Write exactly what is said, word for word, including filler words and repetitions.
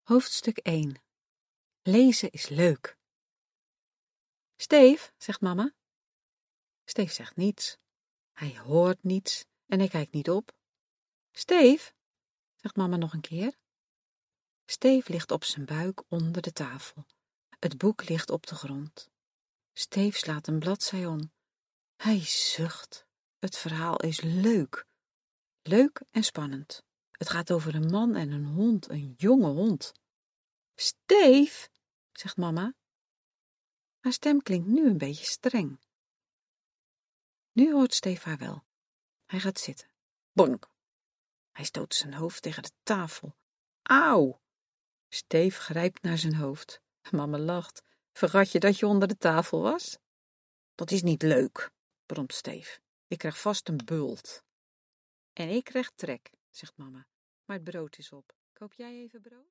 Hoofdstuk één. Lezen is leuk. Steef, zegt mama. Steef zegt niets. Hij hoort niets en hij kijkt niet op. Steef, zegt mama nog een keer. Steef ligt op zijn buik onder de tafel. Het boek ligt op de grond. Steef slaat een bladzij om. Hij zucht. Het verhaal is leuk. Leuk en spannend. Het gaat over een man en een hond, een jonge hond. Steef, zegt mama. Haar stem klinkt nu een beetje streng. Nu hoort Steef haar wel. Hij gaat zitten. Bonk. Hij stoot zijn hoofd tegen de tafel. Auw! Steef grijpt naar zijn hoofd. Mama lacht. Vergat je dat je onder de tafel was? Dat is niet leuk, bromt Steef. Ik krijg vast een bult. En ik krijg trek, zegt mama. Maar het brood is op. Koop jij even brood?